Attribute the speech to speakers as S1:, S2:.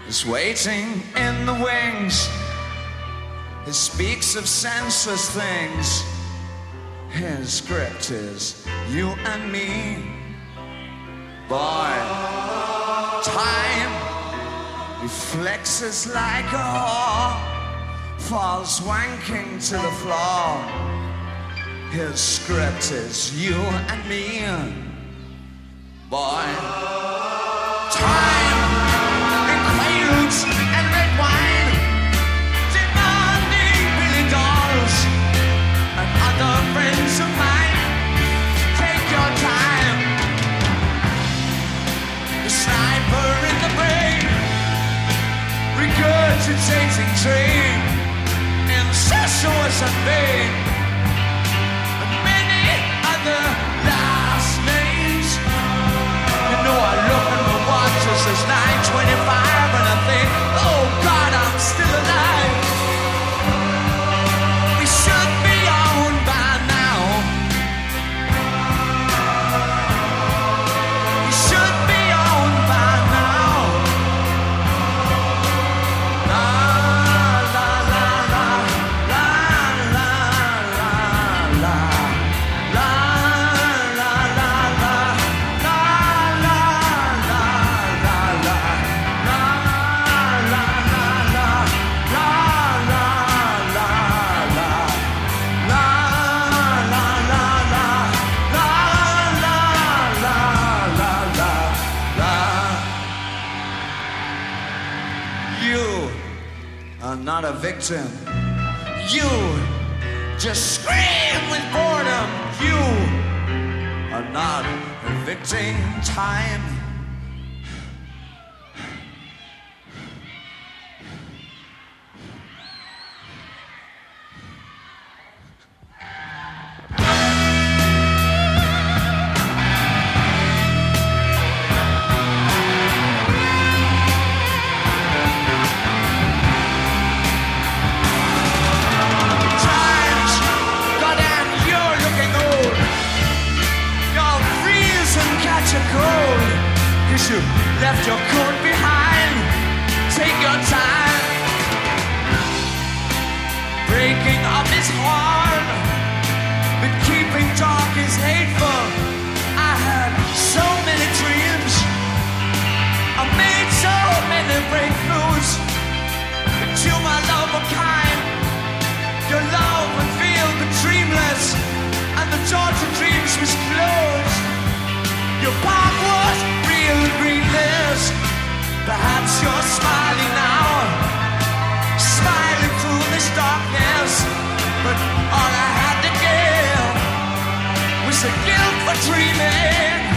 S1: is waiting in the wings. He speaks of senseless things. His script is you and me. Boy, time reflexes like a whore, falls wanking to the floor. His script is you and me. Boy, time in quaaludes and red wine, demanding Billy dolls and other friends of mine. Take your time. The sniper in the brain, regurgitating train, incestuous and vain, and many other last names. You know I look at my watch, it says 9:25, and I think, oh God, I'm still alive. We should be on by now. We should be on by now. La la la la la la la la la la la la. Not a victim. You just scream with boredom. You are not evicting time. You left your coat behind. Take your time. Breaking up is hard, but keeping dark is hateful. I had so many dreams, I made so many breakthroughs, but you, my love, were kind. Your love would feel but dreamless, and the door to dreams was closed. Your bark was real greenness. Perhaps you're smiling now, smiling through this darkness. But all I had to give was the guilt for dreaming.